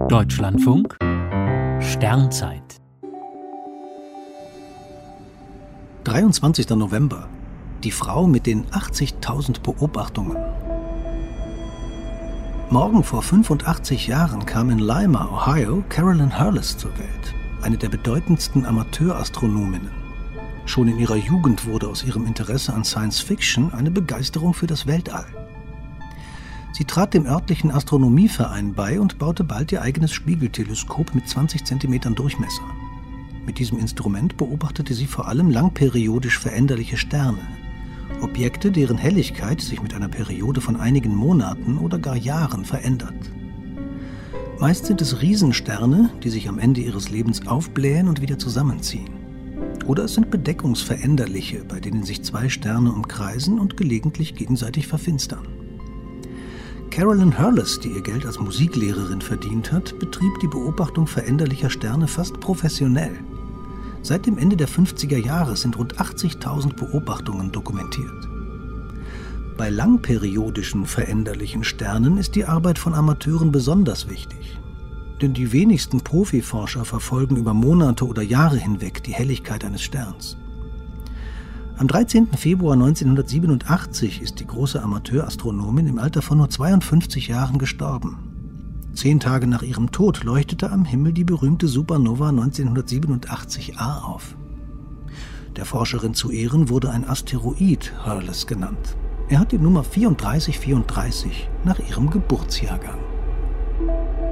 Deutschlandfunk Sternzeit 23. November. Die Frau mit den 80.000 Beobachtungen. Morgen vor 85 Jahren kam in Lima, Ohio, Carolyn Hurles zur Welt, eine der bedeutendsten Amateurastronominnen. Schon in ihrer Jugend wurde aus ihrem Interesse an Science Fiction eine Begeisterung für das Weltall. Sie trat dem örtlichen Astronomieverein bei und baute bald ihr eigenes Spiegelteleskop mit 20 cm Durchmesser. Mit diesem Instrument beobachtete sie vor allem langperiodisch veränderliche Sterne, Objekte, deren Helligkeit sich mit einer Periode von einigen Monaten oder gar Jahren verändert. Meist sind es Riesensterne, die sich am Ende ihres Lebens aufblähen und wieder zusammenziehen. Oder es sind bedeckungsveränderliche, bei denen sich zwei Sterne umkreisen und gelegentlich gegenseitig verfinstern. Carolyn Hurles, die ihr Geld als Musiklehrerin verdient hat, betrieb die Beobachtung veränderlicher Sterne fast professionell. Seit dem Ende der 50er Jahre sind rund 80.000 Beobachtungen dokumentiert. Bei langperiodischen veränderlichen Sternen ist die Arbeit von Amateuren besonders wichtig. Denn die wenigsten Profiforscher verfolgen über Monate oder Jahre hinweg die Helligkeit eines Sterns. Am 13. Februar 1987 ist die große Amateurastronomin im Alter von nur 52 Jahren gestorben. 10 Tage nach ihrem Tod leuchtete am Himmel die berühmte Supernova 1987A auf. Der Forscherin zu Ehren wurde ein Asteroid Hurles genannt. Er hat die Nummer 3434 nach ihrem Geburtsjahrgang.